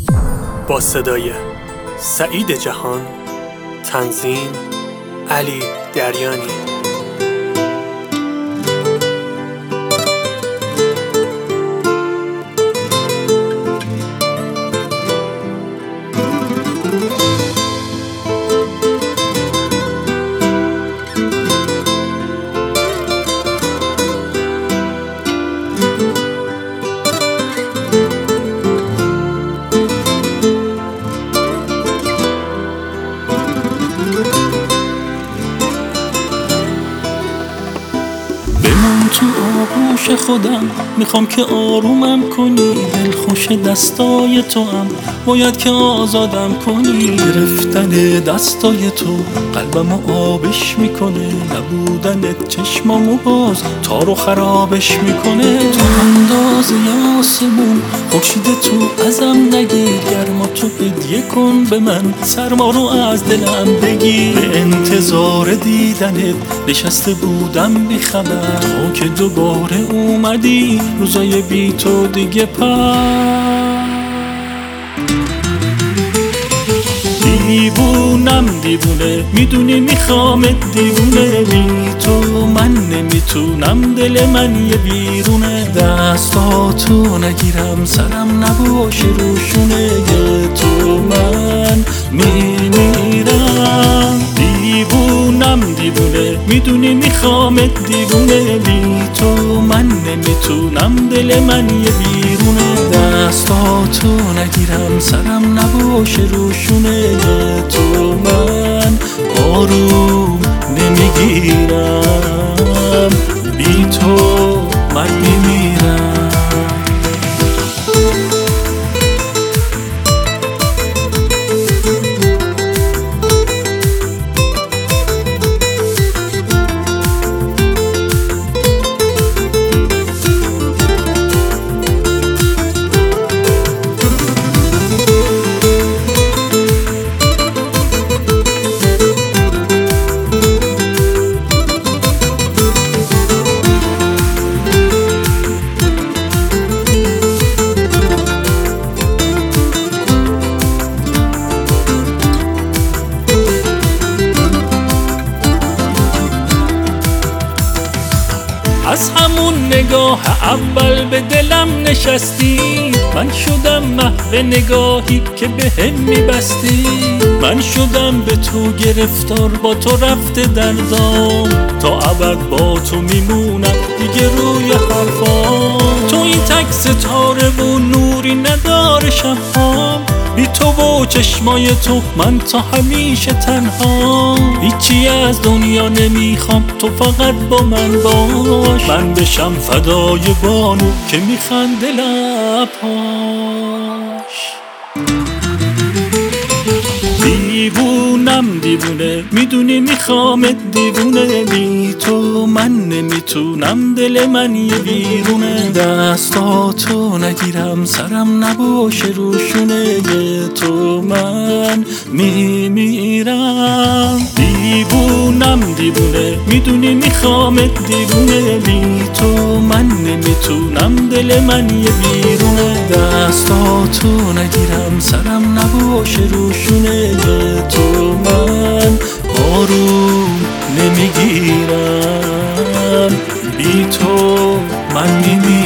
با صدای سعید جهان، تنظیم علی دریانی. بمون تو آغوش خودم، میخوام که آرومم کنی. دلخوش دستای تو هم باید که آزادم کنی. گرفتن دستای تو قلبمو آبش میکنه، نبودنت چشمامو باز تارو خرابش میکنه. تو اندازه آسمون خورشید تو ازم نگیر، گرما تو هدیه کن به من، سرما رو از دلم بگیر. به انتظار دیدنت نشسته بودم بی خبر، تو که دوباره اومدی روزای بی تو دیگه دیوونم دیوونه، میدونی میخوامت دیوونه. بی تو من نمیتونم، دل من یه بیرونه. دستاتو نگیرم سرم نباشه روشونه، تو من میمیرم. دیوونم دیوونه، میدونی میخوامت دیوونه. بی تو من نمیتونم، دل من یه بیرونه. دستاتو نگیرم سرم نباشه روشونه، تو من آروم نمیگیرم. بی تو من میمیرم. از همون نگاه اول به دلم نشستی، من شدم محو نگاهی که به هم میبستی. من شدم به تو گرفتار، با تو رفته دردام، تا ابد با تو میمونم دیگه روی حرفام. تو این تک ستاره و نوری نداره شبهام، بی تو و چشمای تو من تا همیشه تنها. هیچی از دنیا نمیخوام، تو فقط با من باش. من بشم فدای بانو که میخنده لبهاش. دیوونم دیوونه، میدونی میخوامت دیوونه. بی تو من نمیتونم، دل من یه بیرونه. دستاتو نگیرم سرم نباشه روشونه، تو من میمیرم. دیوونم دیوونه، میدونی میخوامت دیوونه. بی تو من نمیتونم، دل من یه بیرونه. دستاتو نگیرم سرم نباشه روشونه، تو من آروم نمیگیرم. بی تو من میمیرم.